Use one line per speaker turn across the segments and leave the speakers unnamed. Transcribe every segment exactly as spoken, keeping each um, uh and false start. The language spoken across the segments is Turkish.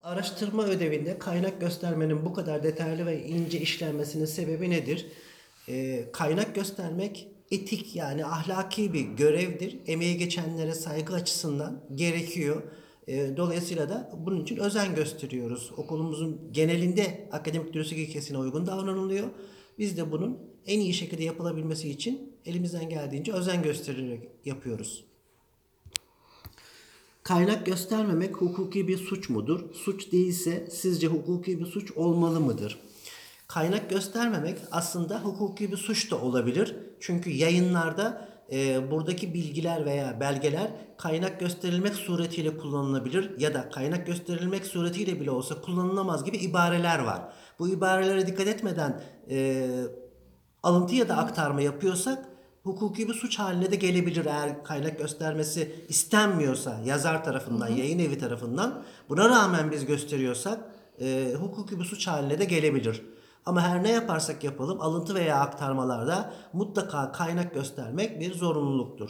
Araştırma ödevinde kaynak göstermenin bu kadar detaylı ve ince işlenmesinin sebebi nedir? Ee, kaynak göstermek etik yani ahlaki bir görevdir. Emeği geçenlere saygı açısından gerekiyor. Ee, dolayısıyla da bunun için özen gösteriyoruz. Okulumuzun genelinde akademik dürüstlük ilkesine uygun davranılıyor. Biz de bunun en iyi şekilde yapılabilmesi için elimizden geldiğince özen göstererek yapıyoruz. Kaynak göstermemek hukuki bir suç mudur? Suç değilse sizce hukuki bir suç olmalı mıdır? Kaynak göstermemek aslında hukuki bir suç da olabilir. Çünkü yayınlarda e, buradaki bilgiler veya belgeler kaynak gösterilmek suretiyle kullanılabilir ya da kaynak gösterilmek suretiyle bile olsa kullanılamaz gibi ibareler var. Bu ibarelere dikkat etmeden e, alıntı ya da aktarma yapıyorsak hukuki bir suç haline de gelebilir eğer kaynak göstermesi istenmiyorsa yazar tarafından, yayın evi tarafından. Buna rağmen biz gösteriyorsak e, hukuki bir suç haline de gelebilir. Ama her ne yaparsak yapalım alıntı veya aktarmalarda mutlaka kaynak göstermek bir zorunluluktur.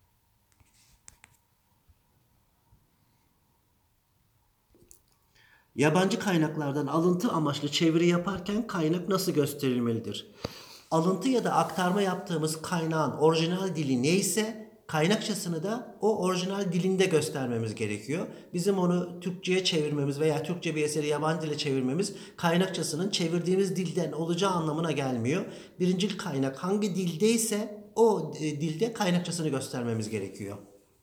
Yabancı kaynaklardan alıntı amaçlı çeviri yaparken kaynak nasıl gösterilmelidir? Alıntı ya da aktarma yaptığımız kaynağın orijinal dili neyse kaynakçasını da o orijinal dilinde göstermemiz gerekiyor. Bizim onu Türkçe'ye çevirmemiz veya Türkçe bir eseri yabancı dile çevirmemiz kaynakçasının çevirdiğimiz dilden olacağı anlamına gelmiyor. Birincil kaynak hangi dildeyse o dilde kaynakçasını göstermemiz gerekiyor.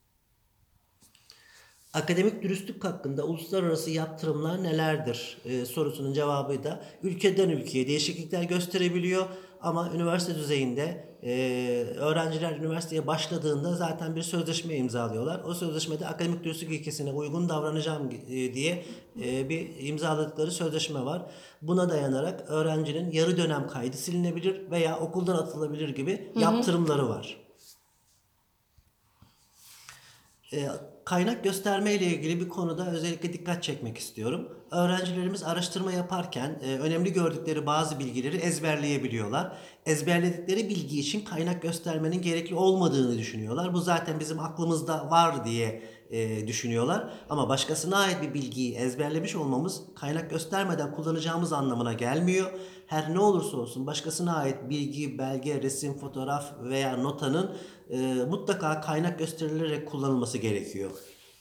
Akademik dürüstlük hakkında uluslararası yaptırımlar nelerdir e, sorusunun cevabı da ülkeden ülkeye değişiklikler gösterebiliyor. Ama üniversite düzeyinde e, öğrenciler üniversiteye başladığında zaten bir sözleşme imzalıyorlar. O sözleşmede akademik dürüstlük ilkesine uygun davranacağım e, diye e, bir imzaladıkları sözleşme var. Buna dayanarak öğrencinin yarı dönem kaydı silinebilir veya okuldan atılabilir gibi hı hı. yaptırımları var. E, kaynak gösterme ile ilgili bir konuda özellikle dikkat çekmek istiyorum. Öğrencilerimiz araştırma yaparken e, önemli gördükleri bazı bilgileri ezberleyebiliyorlar. Ezberledikleri bilgi için kaynak göstermenin gerekli olmadığını düşünüyorlar. Bu zaten bizim aklımızda var diye e, düşünüyorlar. Ama başkasına ait bir bilgiyi ezberlemiş olmamız kaynak göstermeden kullanacağımız anlamına gelmiyor. Her ne olursa olsun başkasına ait bilgi, belge, resim, fotoğraf veya notanın e, mutlaka kaynak gösterilerek kullanılması gerekiyor.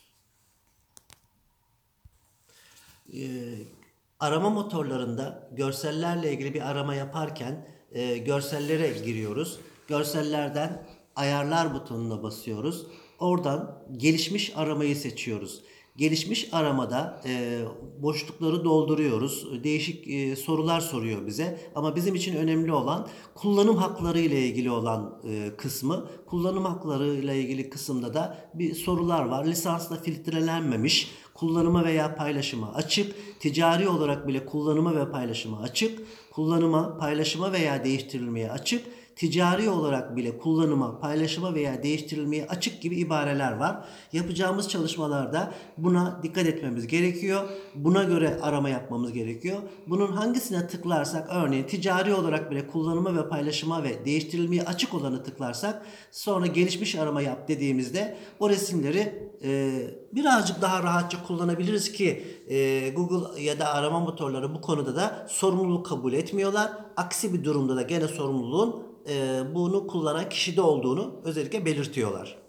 E, arama motorlarında görsellerle ilgili bir arama yaparken e, görsellere giriyoruz. Görsellerden ayarlar butonuna basıyoruz. Oradan gelişmiş aramayı seçiyoruz. Gelişmiş aramada e, boşlukları dolduruyoruz. Değişik e, sorular soruyor bize. Ama bizim için önemli olan kullanım hakları ile ilgili olan e, kısmı. Kullanım hakları ile ilgili kısımda da bir sorular var. Lisansla filtrelenmemiş, kullanıma veya paylaşıma açık, ticari olarak bile kullanıma ve paylaşıma açık, kullanıma, paylaşıma veya değiştirilmeye açık, ticari olarak bile kullanıma, paylaşıma veya değiştirilmeye açık gibi ibareler var. Yapacağımız çalışmalarda buna dikkat etmemiz gerekiyor. Buna göre arama yapmamız gerekiyor. Bunun hangisine tıklarsak, örneğin ticari olarak bile kullanıma ve paylaşıma ve değiştirilmeye açık olanı tıklarsak, sonra gelişmiş arama yap dediğimizde o resimleri e, birazcık daha rahatça kullanabiliriz ki e, Google ya da arama motorları bu konuda da sorumluluk kabul etmiyorlar. Aksi bir durumda da gene sorumluluğun e, bunu kullanan kişide olduğunu özellikle belirtiyorlar.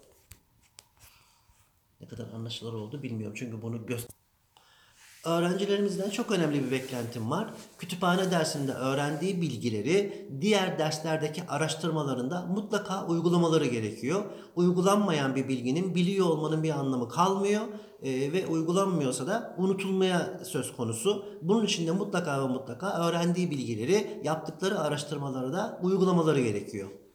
Ne kadar anlaşılır oldu bilmiyorum çünkü bunu göster. Öğrencilerimizden çok önemli bir beklentim var. Kütüphane dersinde öğrendiği bilgileri diğer derslerdeki araştırmalarında mutlaka uygulamaları gerekiyor. Uygulanmayan bir bilginin biliyor olmanın bir anlamı kalmıyor ee, ve uygulanmıyorsa da unutulmaya söz konusu. Bunun için de mutlaka ve mutlaka öğrendiği bilgileri yaptıkları araştırmalarda uygulamaları gerekiyor.